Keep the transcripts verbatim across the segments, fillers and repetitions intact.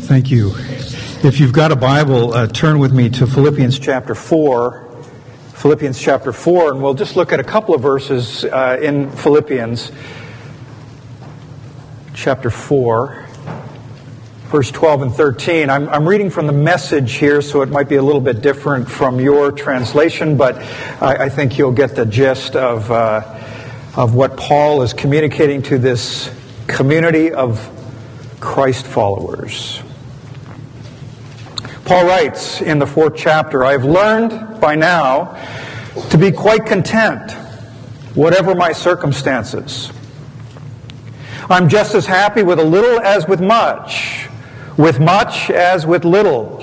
Thank you. If you've got a Bible, uh, turn with me to Philippians chapter four. Philippians chapter four, and we'll just look at a couple of verses uh, in Philippians chapter four, verse twelve and thirteen. I'm, I'm reading from the Message here, so it might be a little bit different from your translation, but I, I think you'll get the gist of uh, of what Paul is communicating to this community of Christ followers. Paul writes in the fourth chapter, I have learned by now to be quite content, whatever my circumstances. I'm just as happy with a little as with much, with much as with little.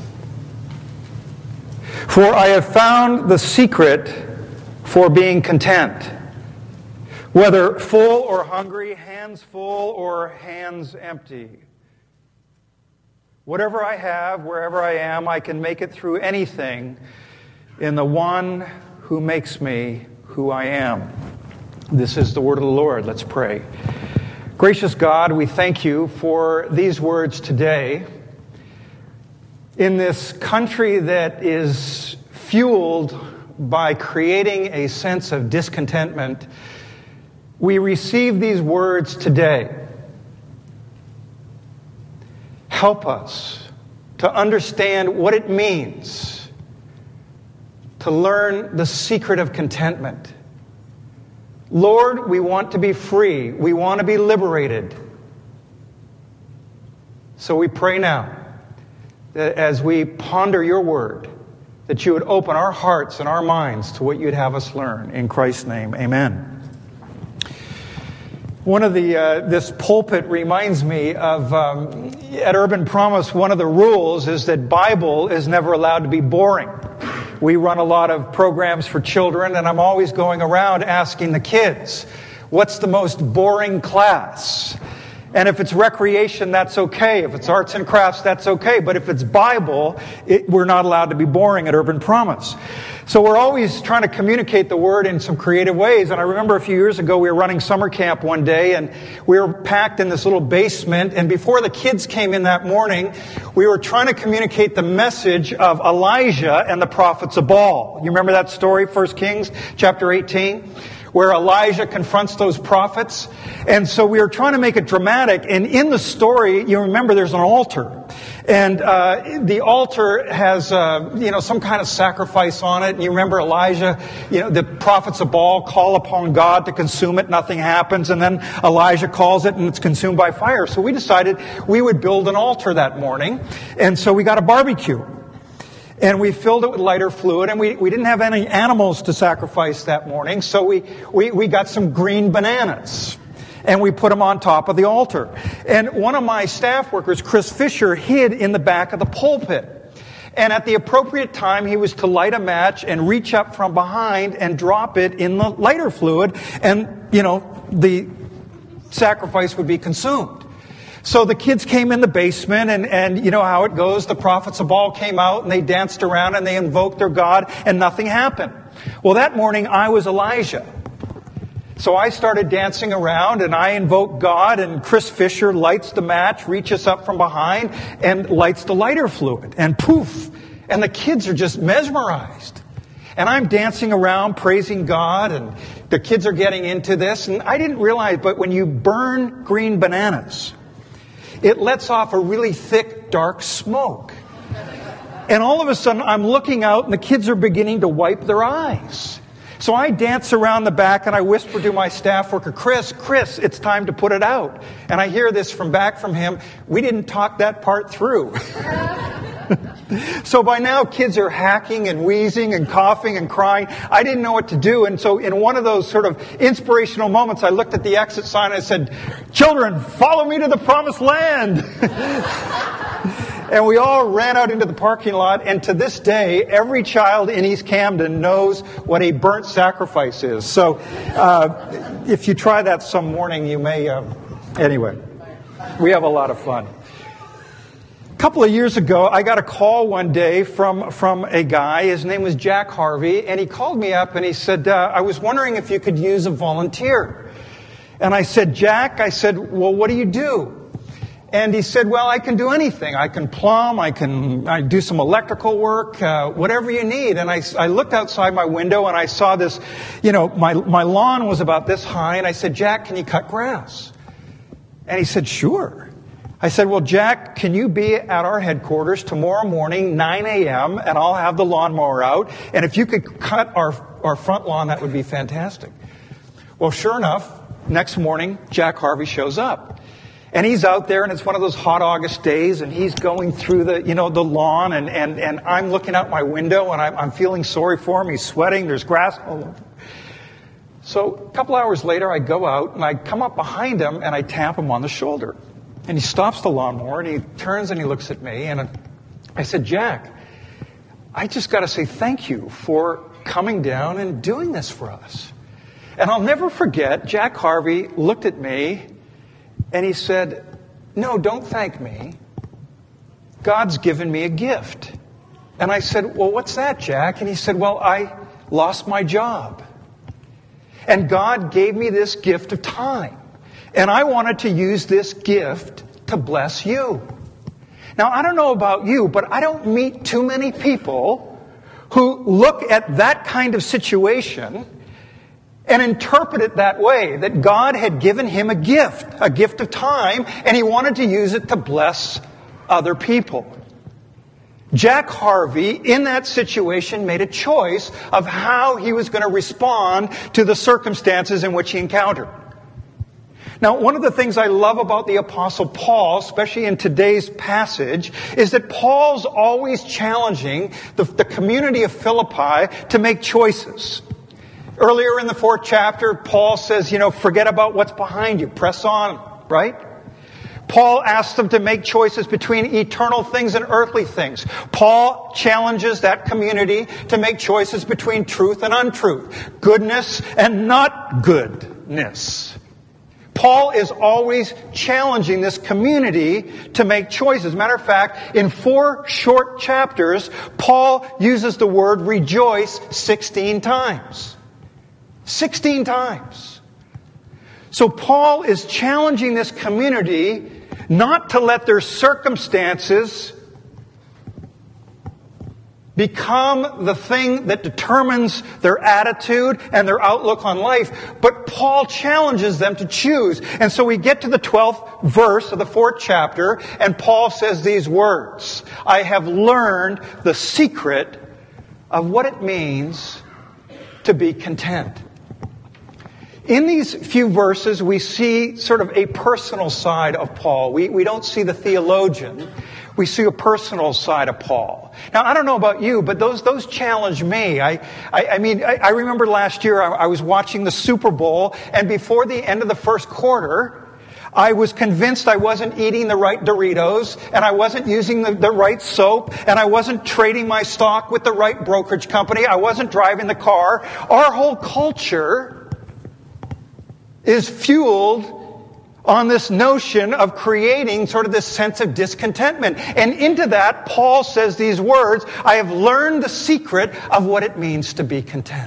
For I have found the secret for being content, whether full or hungry, hands full or hands empty. Whatever I have, wherever I am, I can make it through anything in the one who makes me who I am. This is the word of the Lord. Let's pray. Gracious God, we thank you for these words today. In this country that is fueled by creating a sense of discontentment, we receive these words today. Help us to understand what it means to learn the secret of contentment. Lord, we want to be free. We want to be liberated. So we pray now that as we ponder your word, that you would open our hearts and our minds to what you'd have us learn. In Christ's name, amen. One of the, uh, this pulpit reminds me of, um, at Urban Promise, one of the rules is that Bible is never allowed to be boring. We run a lot of programs for children, and I'm always going around asking the kids, what's the most boring class? And if it's recreation, that's okay. If it's arts and crafts, that's okay. But if it's Bible, it, we're not allowed to be boring at Urban Promise. So we're always trying to communicate the word in some creative ways. And I remember a few years ago, we were running summer camp one day, and we were packed in this little basement. And before the kids came in that morning, we were trying to communicate the message of Elijah and the prophets of Baal. You remember that story, First Kings chapter eighteen? Where Elijah confronts those prophets. And so we were trying to make it dramatic. And in the story, you remember there's an altar. And uh, the altar has, uh, you know, some kind of sacrifice on it. And you remember Elijah, you know, the prophets of Baal call upon God to consume it. Nothing happens. And then Elijah calls it and it's consumed by fire. So we decided we would build an altar that morning. And so we got a barbecue. And we filled it with lighter fluid, and we, we didn't have any animals to sacrifice that morning, so we, we, we got some green bananas, and we put them on top of the altar. And one of my staff workers, Chris Fisher, hid in the back of the pulpit. And at the appropriate time, he was to light a match and reach up from behind and drop it in the lighter fluid, and, you know, the sacrifice would be consumed. So the kids came in the basement, and, and you know how it goes. The prophets of Baal came out, and they danced around, and they invoked their God, and nothing happened. Well, that morning, I was Elijah. So I started dancing around, and I invoked God, and Chris Fisher lights the match, reaches up from behind, and lights the lighter fluid. And poof! And the kids are just mesmerized. And I'm dancing around, praising God, and the kids are getting into this. And I didn't realize, but when you burn green bananas, it lets off a really thick, dark smoke. And all of a sudden, I'm looking out, and the kids are beginning to wipe their eyes. So I dance around the back, and I whisper to my staff worker, Chris, Chris, it's time to put it out. And I hear this from back from him, we didn't talk that part through. So by now, kids are hacking and wheezing and coughing and crying. I didn't know what to do. And so in one of those sort of inspirational moments, I looked at the exit sign and I said, children, follow me to the promised land. And we all ran out into the parking lot. And to this day, every child in East Camden knows what a burnt sacrifice is. So uh, if you try that some morning, you may... Uh, anyway, we have a lot of fun. A couple of years ago, I got a call one day from, from a guy. His name was Jack Harvey, and he called me up and he said, uh, I was wondering if you could use a volunteer. And I said, Jack, I said, well, what do you do? And he said, well, I can do anything. I can plumb, I can I do some electrical work, uh, whatever you need. And I, I looked outside my window and I saw this, you know, my, my lawn was about this high. And I said, Jack, can you cut grass? And he said, sure. I said, well, Jack, can you be at our headquarters tomorrow morning, nine a.m., and I'll have the lawnmower out. And if you could cut our, our front lawn, that would be fantastic. Well, sure enough, next morning, Jack Harvey shows up. And he's out there, and it's one of those hot August days, and he's going through the, you know, the lawn, and, and, and I'm looking out my window, and I'm, I'm feeling sorry for him. He's sweating. There's grass all over. So a couple hours later, I go out, and I come up behind him, and I tap him on the shoulder. And he stops the lawnmower, and he turns and he looks at me, and I said, Jack, I just got to say thank you for coming down and doing this for us. And I'll never forget, Jack Harvey looked at me, and he said, no, don't thank me. God's given me a gift. And I said, well, what's that, Jack? And he said, well, I lost my job. And God gave me this gift of time. And I wanted to use this gift to bless you. Now, I don't know about you, but I don't meet too many people who look at that kind of situation and interpret it that way, that God had given him a gift, a gift of time, and he wanted to use it to bless other people. Jack Harvey, in that situation, made a choice of how he was going to respond to the circumstances in which he encountered. Now, one of the things I love about the Apostle Paul, especially in today's passage, is that Paul's always challenging the, the community of Philippi to make choices. Earlier in the fourth chapter, Paul says, you know, forget about what's behind you. Press on, right? Paul asks them to make choices between eternal things and earthly things. Paul challenges that community to make choices between truth and untruth, goodness and not goodness. Paul is always challenging this community to make choices. Matter of fact, in four short chapters, Paul uses the word rejoice sixteen times. sixteen times. So Paul is challenging this community not to let their circumstances become the thing that determines their attitude and their outlook on life. But Paul challenges them to choose. And so we get to the twelfth verse of the fourth chapter, and Paul says these words, I have learned the secret of what it means to be content. In these few verses, we see sort of a personal side of Paul. We, we don't see the theologian. We see a personal side of Paul. Now, I don't know about you, but those those challenge me. I I, I mean, I, I remember last year I, I was watching the Super Bowl, and before the end of the first quarter, I was convinced I wasn't eating the right Doritos, and I wasn't using the, the right soap, and I wasn't trading my stock with the right brokerage company. I wasn't driving the car. Our whole culture is fueled on this notion of creating sort of this sense of discontentment. And into that, Paul says these words, I have learned the secret of what it means to be content.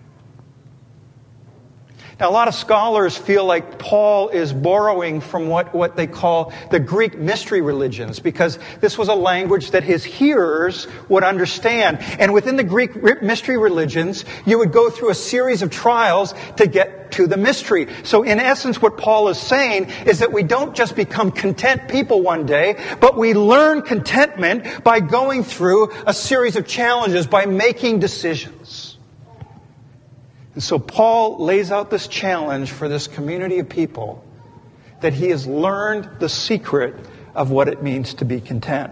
Now, a lot of scholars feel like Paul is borrowing from what, what they call the Greek mystery religions, because this was a language that his hearers would understand. And within the Greek mystery religions, you would go through a series of trials to get to the mystery. So in essence, what Paul is saying is that we don't just become content people one day, but we learn contentment by going through a series of challenges, by making decisions. And so Paul lays out this challenge for this community of people that he has learned the secret of what it means to be content.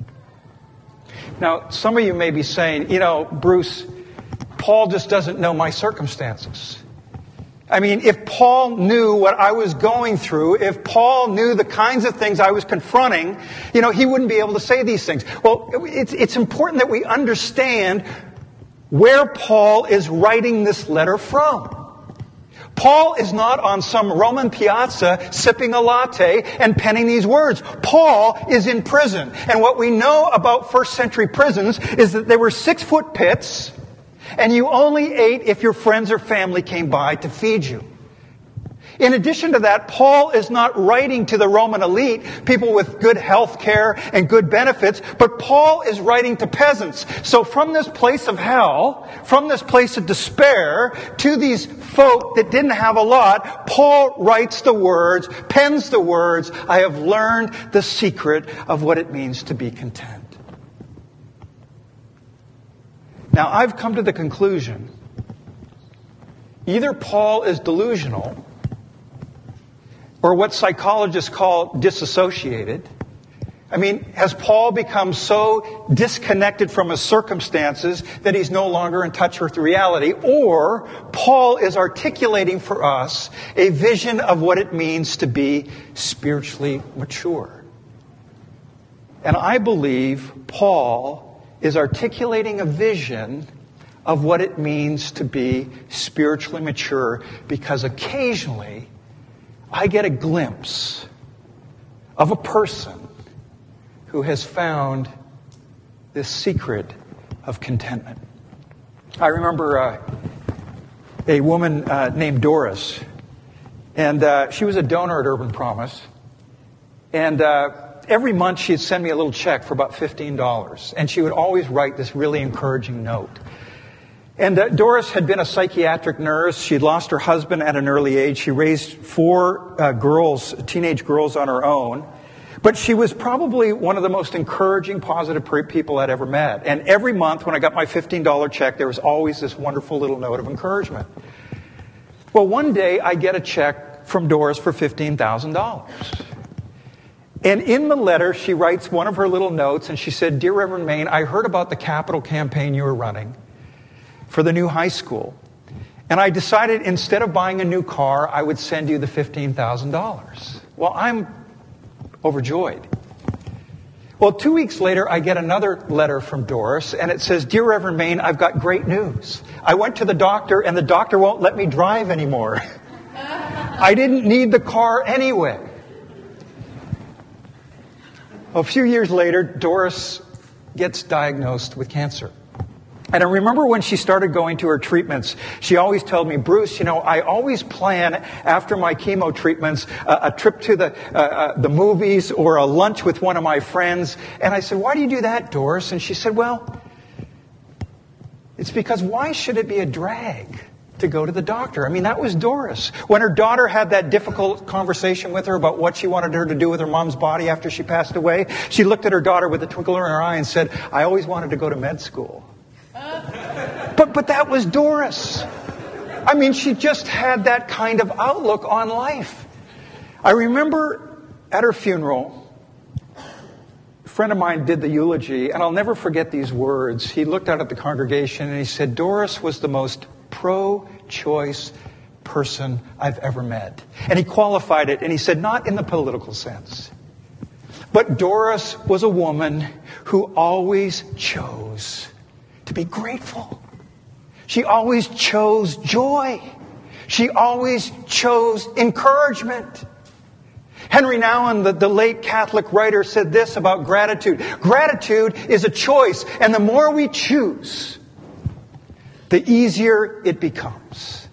Now, some of you may be saying, you know, Bruce, Paul just doesn't know my circumstances. I mean, if Paul knew what I was going through, if Paul knew the kinds of things I was confronting, you know, he wouldn't be able to say these things. Well, it's, it's important that we understand where Paul is writing this letter from. Paul is not on some Roman piazza sipping a latte and penning these words. Paul is in prison. And what we know about first century prisons is that there were six-foot pits, and you only ate if your friends or family came by to feed you. In addition to that, Paul is not writing to the Roman elite, people with good health care and good benefits, but Paul is writing to peasants. So from this place of hell, from this place of despair, to these folk that didn't have a lot, Paul writes the words, pens the words, I have learned the secret of what it means to be content. Now, I've come to the conclusion, either Paul is delusional, or what psychologists call disassociated. I mean, has Paul become so disconnected from his circumstances that he's no longer in touch with reality? Or Paul is articulating for us a vision of what it means to be spiritually mature. And I believe Paul is articulating a vision of what it means to be spiritually mature, because occasionally I get a glimpse of a person who has found this secret of contentment. I remember uh, a woman uh, named Doris, and uh, she was a donor at Urban Promise, and uh, every month she'd send me a little check for about fifteen dollars, and she would always write this really encouraging note. And uh, Doris had been a psychiatric nurse. She'd lost her husband at an early age. She raised four uh, girls, teenage girls on her own. But she was probably one of the most encouraging, positive people I'd ever met. And every month when I got my fifteen dollars check, there was always this wonderful little note of encouragement. Well, one day I get a check from Doris for fifteen thousand dollars. And in the letter, she writes one of her little notes, and she said, Dear Reverend Main, I heard about the capital campaign you were running for the new high school. And I decided instead of buying a new car, I would send you the fifteen thousand dollars. Well, I'm overjoyed. Well, two weeks later, I get another letter from Doris, and it says, Dear Reverend Main, I've got great news. I went to the doctor, and the doctor won't let me drive anymore. I didn't need the car anyway. A few years later, Doris gets diagnosed with cancer. And I remember when she started going to her treatments, she always told me, Bruce, you know, I always plan after my chemo treatments a, a trip to the uh, uh, the movies or a lunch with one of my friends. And I said, why do you do that, Doris? And she said, well, it's because why should it be a drag to go to the doctor? I mean, that was Doris. When her daughter had that difficult conversation with her about what she wanted her to do with her mom's body after she passed away, she looked at her daughter with a twinkle in her eye and said, I always wanted to go to med school. But but that was Doris. I mean, she just had that kind of outlook on life. I remember at her funeral, a friend of mine did the eulogy, and I'll never forget these words. He looked out at the congregation and he said, Doris was the most pro-choice person I've ever met. And he qualified it, and he said, not in the political sense, but Doris was a woman who always chose to be grateful. She always chose joy. She always chose encouragement. Henry Nouwen, the, the late Catholic writer, said this about gratitude. Gratitude is a choice, and the more we choose, the easier it becomes.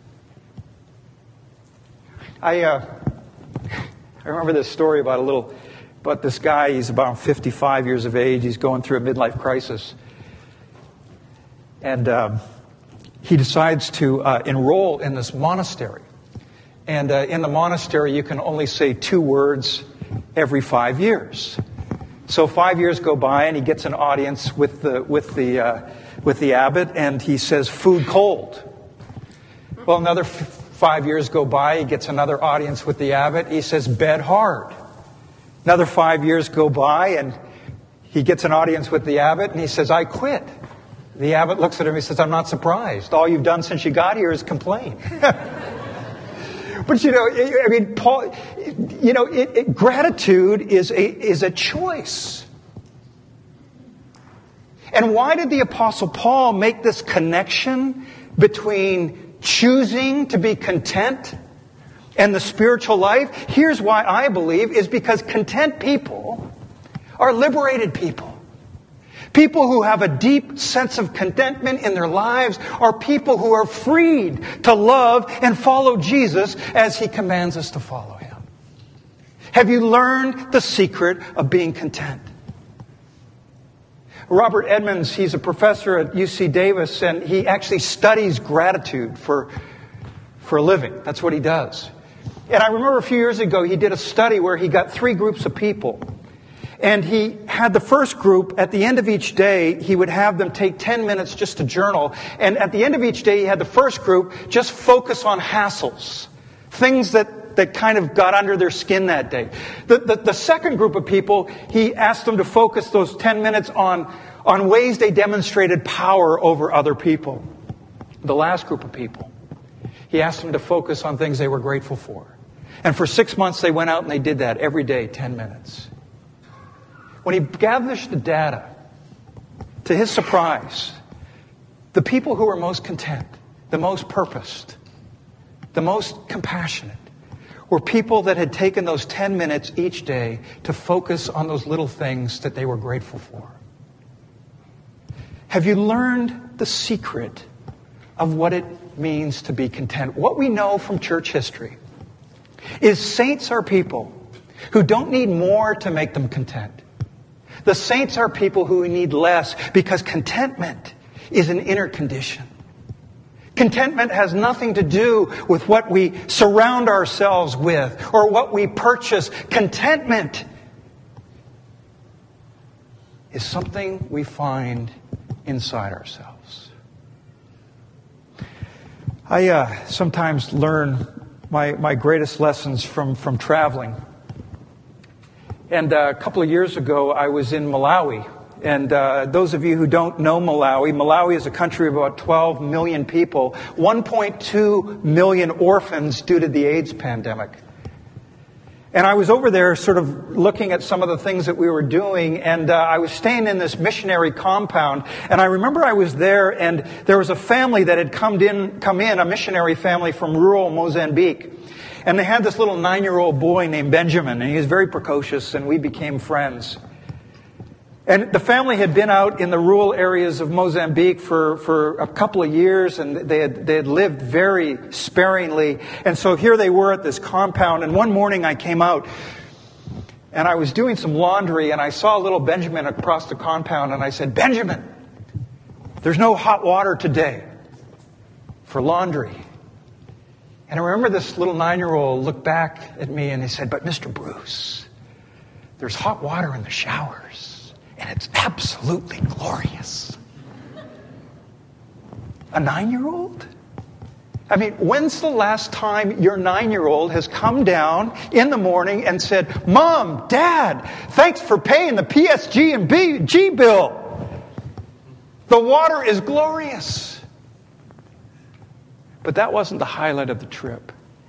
I uh, I remember this story about a little, about this guy. He's about fifty-five years of age. He's going through a midlife crisis. And um, he decides to uh, enroll in this monastery. And uh, in the monastery, you can only say two words every five years. So five years go by, and he gets an audience with the with the uh, with the abbot, and he says, "Food cold." Well, another f- five years go by. He gets another audience with the abbot. He says, "Bed hard." Another five years go by, and he gets an audience with the abbot, and he says, "I quit." The abbot looks at him and he says, "I'm not surprised. All you've done since you got here is complain." But, you know, I mean, Paul, you know, it, it, gratitude is a, is a choice. And why did the Apostle Paul make this connection between choosing to be content and the spiritual life? Here's why I believe, is because content people are liberated people. People who have a deep sense of contentment in their lives are people who are freed to love and follow Jesus as He commands us to follow Him. Have you learned the secret of being content? Robert Edmonds, he's a professor at U C Davis, and he actually studies gratitude for, for a living. That's what he does. And I remember a few years ago, he did a study where he got three groups of people. And he had the first group, at the end of each day, he would have them take ten minutes just to journal. And at the end of each day, he had the first group just focus on hassles, things that, that kind of got under their skin that day. The, the, the second group of people, he asked them to focus those ten minutes on, on ways they demonstrated power over other people. The last group of people, he asked them to focus on things they were grateful for. And for six months, they went out and they did that every day, ten minutes. When he gathered the data, to his surprise, the people who were most content, the most purposed, the most compassionate, were people that had taken those ten minutes each day to focus on those little things that they were grateful for. Have you learned the secret of what it means to be content? What we know from church history is saints are people who don't need more to make them content. The saints are people who need less because contentment is an inner condition. Contentment has nothing to do with what we surround ourselves with or what we purchase. Contentment is something we find inside ourselves. I uh, sometimes learn my, my greatest lessons from, from traveling. And uh, a couple of years ago, I was in Malawi. And uh, those of you who don't know Malawi, Malawi is a country of about twelve million people, one point two million orphans due to the AIDS pandemic. And I was over there sort of looking at some of the things that we were doing, and uh, I was staying in this missionary compound. And I remember I was there, and there was a family that had come in, come in, a missionary family from rural Mozambique. And they had this little nine-year-old boy named Benjamin, and he was very precocious, and we became friends. And the family had been out in the rural areas of Mozambique for, for a couple of years, and they had, they had lived very sparingly. And so here they were at this compound, and one morning I came out, and I was doing some laundry, and I saw little Benjamin across the compound, and I said, "Benjamin, there's no hot water today for laundry." And I remember this little nine-year-old looked back at me and he said, "But Mister Bruce, there's hot water in the showers, and it's absolutely glorious." A nine-year-old? I mean, when's the last time your nine-year-old has come down in the morning and said, "Mom, Dad, thanks for paying the P S G and G bill. The water is glorious"? But that wasn't the highlight of the trip.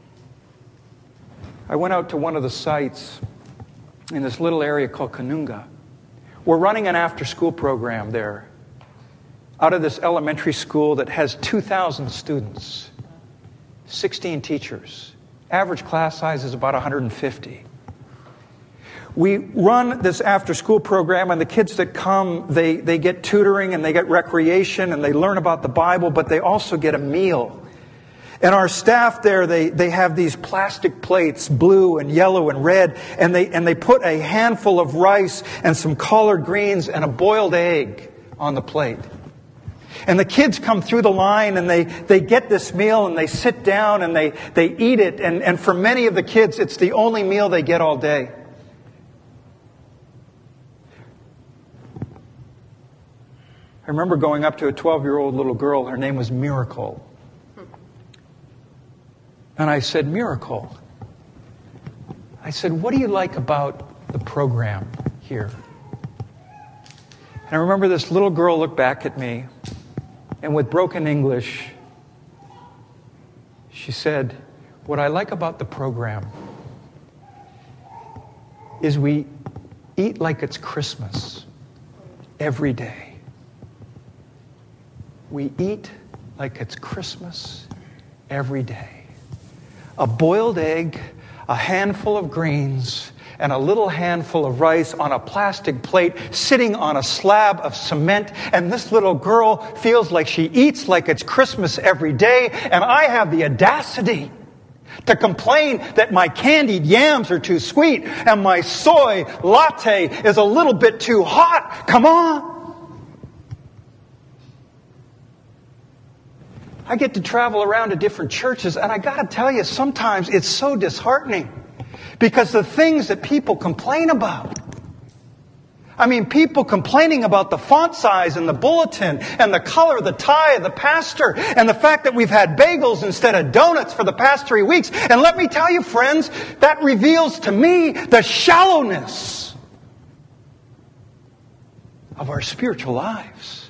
I went out to one of the sites in this little area called Kanunga. We're running an after-school program there out of this elementary school that has two thousand students, sixteen teachers. Average class size is about one hundred fifty. We run this after-school program, and the kids that come, they, they get tutoring and they get recreation and they learn about the Bible, but they also get a meal. And our staff there, they, they have these plastic plates, blue and yellow and red, and they, and they put a handful of rice and some collard greens and a boiled egg on the plate. And the kids come through the line and they, they get this meal and they sit down and they, they eat it. And, and for many of the kids, it's the only meal they get all day. I remember going up to a twelve-year-old little girl. Her name was Miracle. And I said, "Miracle," I said, "what do you like about the program here?" And I remember this little girl looked back at me, and with broken English, she said, "What I like about the program is we eat like it's Christmas every day. We eat like it's Christmas every day. A boiled egg, a handful of greens, and a little handful of rice on a plastic plate sitting on a slab of cement, and this little girl feels like she eats like it's Christmas every day, and I have the audacity to complain that my candied yams are too sweet and my soy latte is a little bit too hot. Come on. I get to travel around to different churches, and I got to tell you, sometimes it's so disheartening because the things that people complain about. I mean, people complaining about the font size and the bulletin and the color of the tie of the pastor and the fact that we've had bagels instead of donuts for the past three weeks. And let me tell you, friends, that reveals to me the shallowness of our spiritual lives.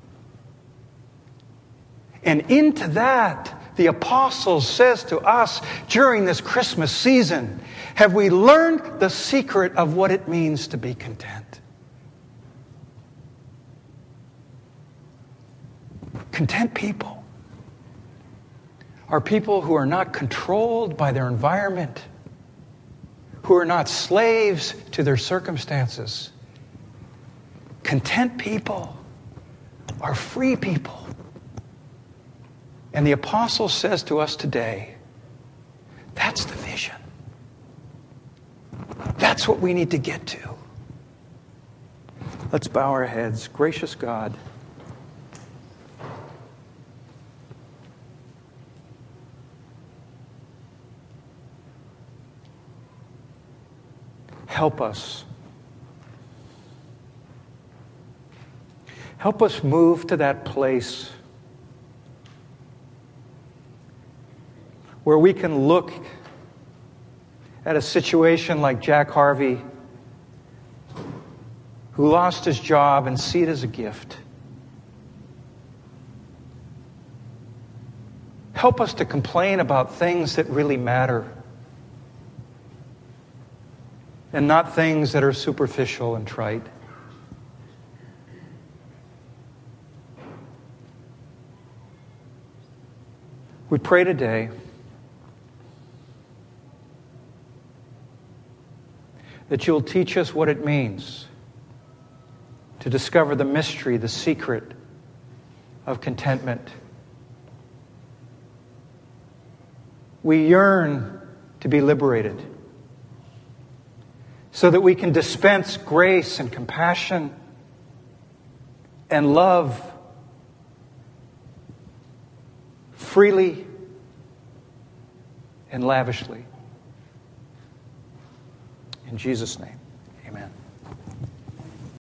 And into that, the apostle says to us during this Christmas season, have we learned the secret of what it means to be content? Content people are people who are not controlled by their environment, who are not slaves to their circumstances. Content people are free people. And the apostle says to us today, that's the vision. That's what we need to get to. Let's bow our heads. Gracious God, help us. Help us move to that place where we can look at a situation like Jack Harvey, who lost his job, and see it as a gift. Help us to complain about things that really matter and not things that are superficial and trite. We pray today that you'll teach us what it means to discover the mystery, the secret of contentment. We yearn to be liberated so that we can dispense grace and compassion and love freely and lavishly. In Jesus' name, amen.